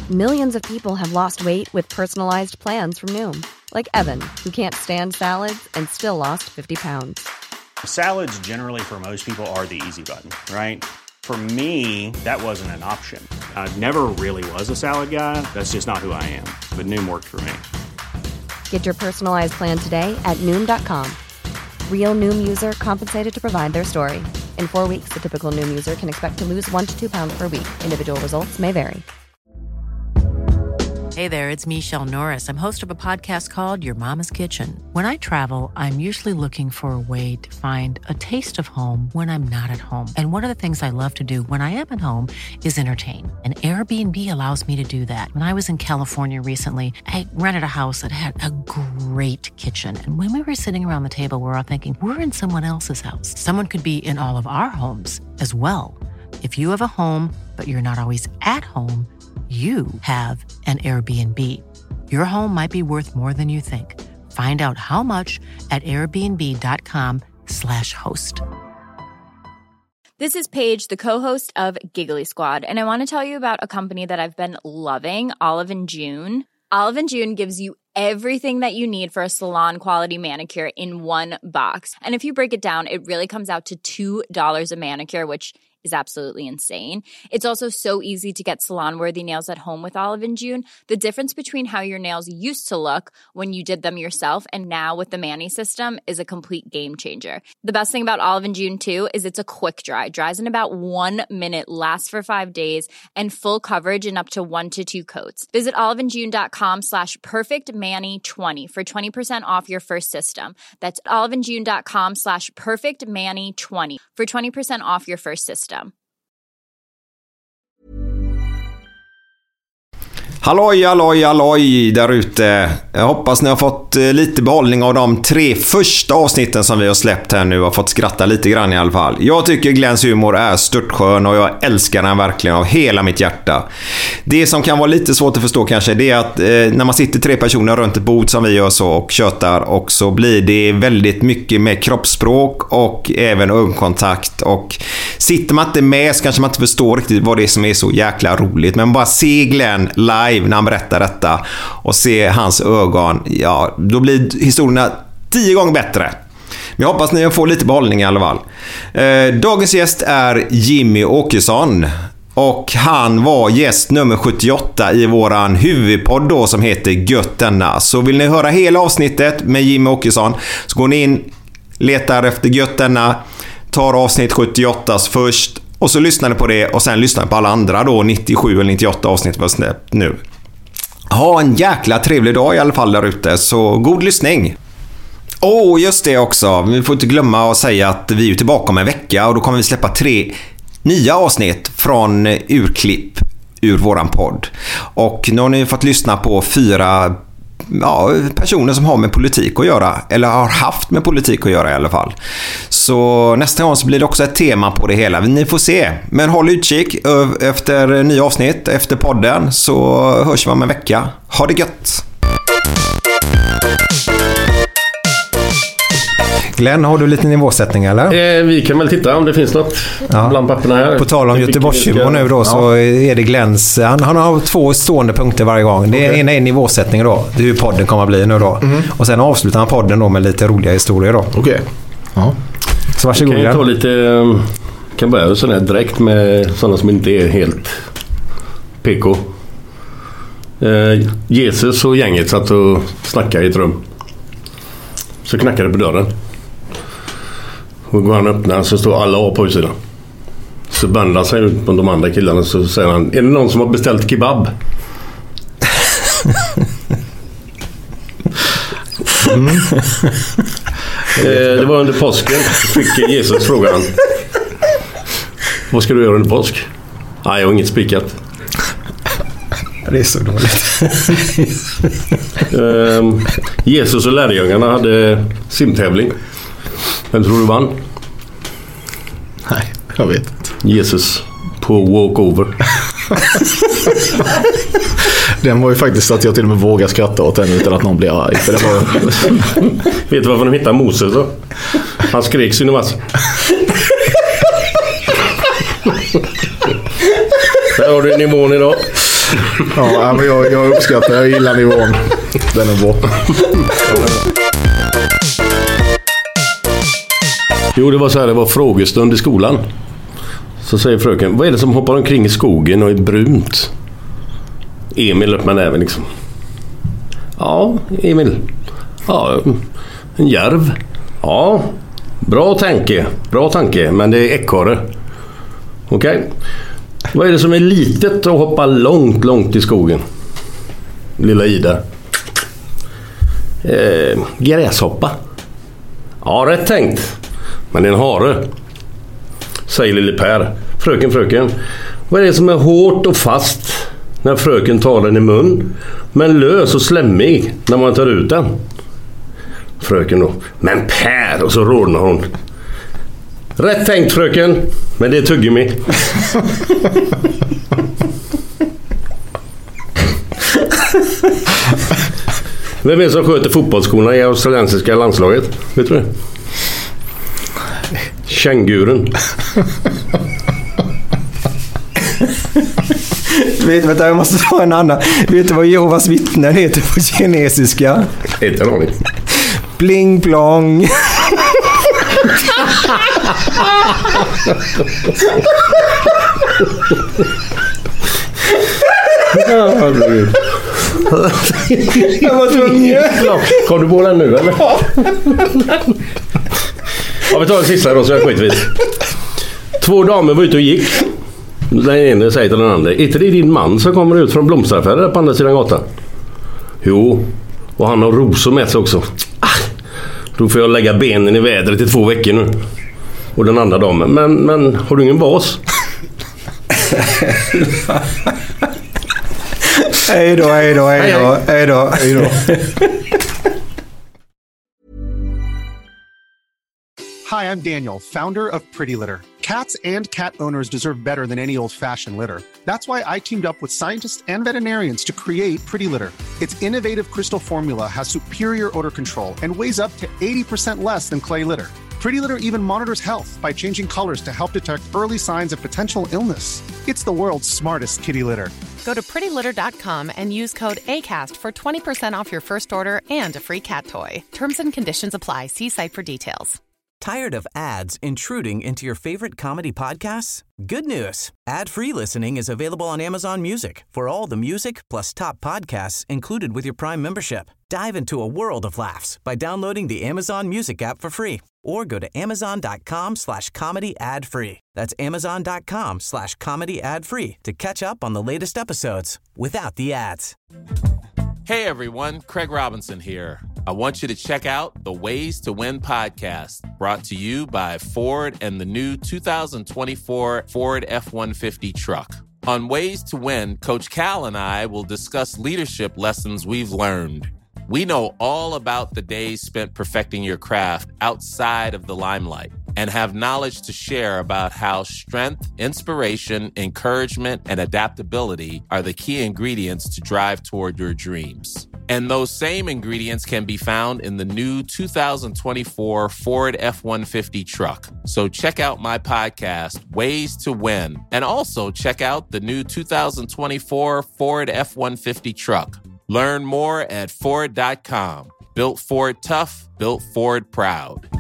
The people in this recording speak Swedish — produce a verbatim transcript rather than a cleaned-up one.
Millions of people have lost weight with personalized plans from Noom. Like Evan, who can't stand salads and still lost fifty pounds. Salads generally for most people are the easy button, right? For me, that wasn't an option. I never really was a salad guy. That's just not who I am. But Noom worked for me. Get your personalized plan today at Noom dot com. Real Noom user compensated to provide their story. In four weeks, the typical Noom user can expect to lose one to two pounds per week. Individual results may vary. Hey there, it's Michelle Norris. I'm host of a podcast called Your Mama's Kitchen. When I travel, I'm usually looking for a way to find a taste of home when I'm not at home. And one of the things I love to do when I am at home is entertain. And Airbnb allows me to do that. When I was in California recently, I rented a house that had a great kitchen. And when we were sitting around the table, we were all thinking, we're in someone else's house. Someone could be in all of our homes as well. If you have a home, but you're not always at home, you have an Airbnb. Your home might be worth more than you think. Find out how much at airbnb.com slash host. This is Paige, the co-host of Giggly Squad, and I want to tell you about a company that I've been loving, Olive and June. Olive and June gives you everything that you need for a salon-quality manicure in one box. And if you break it down, it really comes out to two dollars a manicure, which is absolutely insane. It's also so easy to get salon-worthy nails at home with Olive and June. The difference between how your nails used to look when you did them yourself and now with the Mani system is a complete game changer. The best thing about Olive and June, too, is it's a quick dry. Dries in about one minute, lasts for five days, and full coverage in up to one to two coats. Visit oliveandjune.com slash perfectmani20 for twenty percent off your first system. That's oliveandjune.com slash perfectmani20 for twenty percent off your first system. Halloj, halloj, halloj där ute. Jag hoppas ni har fått lite behållning av de tre första avsnitten som vi har släppt här nu. Har fått skratta lite grann i alla fall. Jag tycker Glens humor är störtskön och jag älskar den verkligen av hela mitt hjärta. Det som kan vara lite svårt att förstå kanske, det är att eh, när man sitter tre personer runt ett bord som vi gör så och tjötar, och så blir det väldigt mycket med kroppsspråk och även ögonkontakt, och sitter man inte med så kanske man inte förstår riktigt vad det är som är så jäkla roligt. Men bara se Glenn live när han berättar detta och se hans ögon, ja, då blir historierna tio gånger bättre. Men jag hoppas ni får lite behållning i alla fall. Eh, dagens gäst är Jimmy Åkesson. Och han var gäst nummer sjuttioåtta i våran huvudpodd då, som heter Gött denna. Så vill ni höra hela avsnittet med Jimmy Åkesson, så går ni in, letar efter Gött denna, tar avsnitt sjuttioåtta först, och så lyssnar ni på det och sen lyssnar ni på alla andra då, nittiosju eller nittioåtta avsnitt var släppt nu. Ha en jäkla trevlig dag i alla fall där ute, så god lyssning. Åh, oh, just det också. Vi får inte glömma att säga att vi är tillbaka om en vecka, och då kommer vi släppa tre nya avsnitt från urklipp ur våran podd. Och nu har ni fått lyssna på fyra ja, personer som har med politik att göra, eller har haft med politik att göra i alla fall. Så nästa gång så blir det också ett tema på det hela. Ni får se. Men håll utkik efter nya avsnitt efter podden, så hörs vi om en vecka. Ha det gött! Glenn, har du lite nivåsättning eller? Eh, vi kan väl titta om det finns något ja. bland papperna här. På tal om Göteborgshumor nu då, ja. så är det Glens. Han, han har två stående punkter varje gång. Det okay. ena är nivåsättning då. Det är hur podden kommer att bli nu då. Mm. Och sen avslutar han podden då med lite roliga historier då. Okej. Okay. Ja. Så varsågod. Kan jag ta lite, kan börja sån här direkt med sådana som inte är helt P K. Eh, Jesus och gänget satt och snackade i ett rum. Så knackade det på dörren. Och går han och öppnar, så står alla A på utsidan. Så bandar sig ut på de andra killarna, så säger han: är det någon som har beställt kebab? Mm. eh, det var under påsken. Fick Jesus frågan: vad ska du göra under påsk? Nej, jag har inget spikat. Det är så dåligt. eh, Jesus och lärjungarna hade simtävling. Vem tror du vann? Nej, jag vet inte. Jesus på walkover. Den var ju faktiskt att jag till och med vågar skratta åt den utan att någon blir arg. För det var... Vet du varför de hittade Moses då? Han skrek sin massa. Där har du nivån idag. Ja, men jag, jag uppskattar, jag gillar nivån. Den är bra. Jo, det var så här, det var frågestund i skolan. Så säger fröken, vad är det som hoppar omkring i skogen och är brunt? Emil upp med näven liksom. Ja, Emil. Ja, en järv. Ja, bra tanke. Bra tanke, men det är ekorre. Okej. Okay. Vad är det som är litet och hoppar långt, långt i skogen? Lilla Ida. Eh, gräshoppa. Ja, rätt tänkt. Men det är en hare. Säger lille Per. Fröken, fröken. Vad är det som är hårt och fast när fröken tar den i mun, men lös och slämmig när man tar ut den? Fröken då. Men Per! Och så rodnar hon. Rätt tänkt, fröken. Men det är tuggummi. Vem är det som sköter fotbollsskorna i australiensiska landslaget? Vet du det? Känguren. Vet, vänta, jag måste ta en annan. Vet du vad Jehovas vittnen heter på kinesiska? Inte en aning. Bling plong. Jag var tvungen. Kom du på den nu eller? Ja, vi tar en sista då så jag skiter vid. Två damer var ute och gick. Den ena säger till den andra: är inte det din man som kommer ut från blomsteraffären där på andra sidan gatan? Jo, och han har rosor med sig också. Ah, då får jag lägga benen i vädret i två veckor nu. Och den andra damen: Men, men har du ingen vas? Hej då, hej då, hej då, hej då, hej då. Hi, I'm Daniel, founder of Pretty Litter. Cats and cat owners deserve better than any old-fashioned litter. That's why I teamed up with scientists and veterinarians to create Pretty Litter. Its innovative crystal formula has superior odor control and weighs up to eighty percent less than clay litter. Pretty Litter even monitors health by changing colors to help detect early signs of potential illness. It's the world's smartest kitty litter. Go to pretty litter dot com and use code ACAST for twenty percent off your first order and a free cat toy. Terms and conditions apply. See site for details. Tired of ads intruding into your favorite comedy podcasts? Good news. Ad-free listening is available on Amazon Music for all the music plus top podcasts included with your Prime membership. Dive into a world of laughs by downloading the Amazon Music app for free or go to amazon.com slash comedy ad free. That's amazon.com slash comedy ad free to catch up on the latest episodes without the ads. Hey everyone, Craig Robinson here. I want you to check out the Ways to Win podcast, brought to you by Ford and the new two thousand twenty-four Ford F one fifty truck. On Ways to Win, Coach Cal and I will discuss leadership lessons we've learned. We know all about the days spent perfecting your craft outside of the limelight and have knowledge to share about how strength, inspiration, encouragement, and adaptability are the key ingredients to drive toward your dreams. And those same ingredients can be found in the new two thousand twenty-four Ford F one fifty truck. So check out my podcast, Ways to Win, and also check out the new two thousand twenty-four Ford F one fifty truck. Learn more at Ford dot com. Built Ford tough, built Ford proud.